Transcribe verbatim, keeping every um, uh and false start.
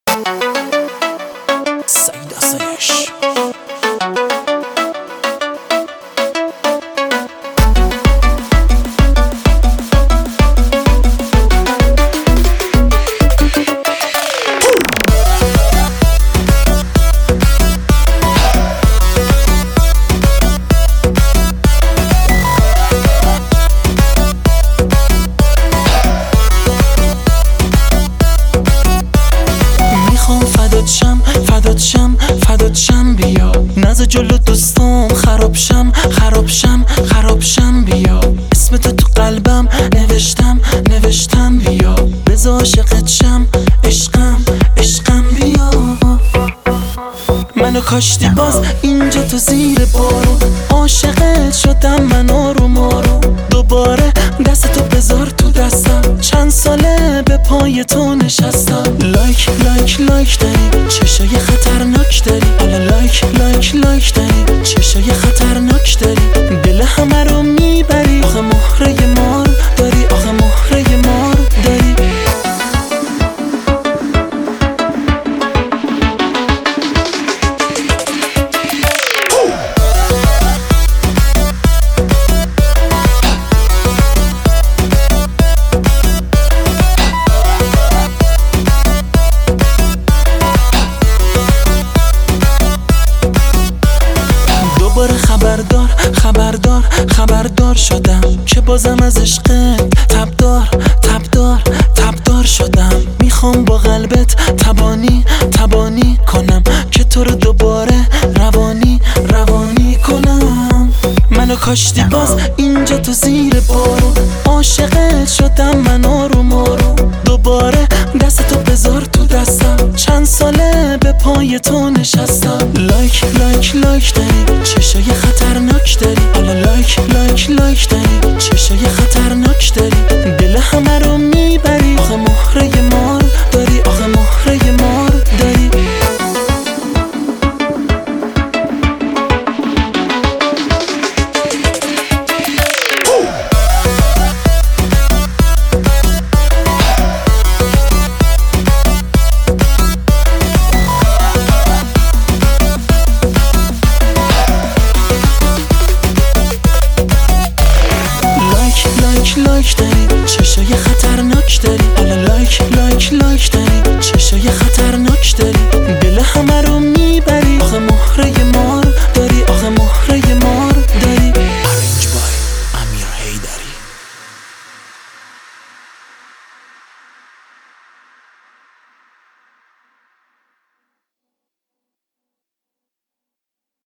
سعید آسایش. فدات شم فدات شم فدات شم بیا، نز جلو دوستام خراب شم خراب شم خراب شم بیا، اسم تو تو قلبم نوشتم نوشتم بیا، بذار عاشقت شم عشقم عشقم بیا. منو کاشتی باز اینجا تو زیر بارون، عاشقت شدم من آروم آروم، دوباره دست تو بذار تو دستم، چند ساله به پای تو نشستم. لایک لایک لایک داری، چشای خطرناک داری، حالا لایک لایک لایک داری، چشای خطرناک داری، دل همه رو میبری، آخه مهره مار داری، آخه مهره مار داری. خبردار خبردار خبردار شدم که بازم از عشقت تبدار تبدار تبدار شدم، میخوام با قلبت تبانی تبانی کنم که تو رو دوباره روانی روانی کنم. منو کاشتی باز اینجا تو زیر بارون، عاشقت شدم من آروم آروم، دوباره دست تو بذار تو دستم، چند ساله به پای تو نشستم. لایک لایک لایک داری، چشای خطرناک داری، حالا لایک لایک لایک داری، چشای خطرناک داری، دل همه رو میبری، آخه مهره مار داری، آخه مهره مار داری. لایک لایک داری، چشای خطرناک داری، حالا لایک لایک لایک داری،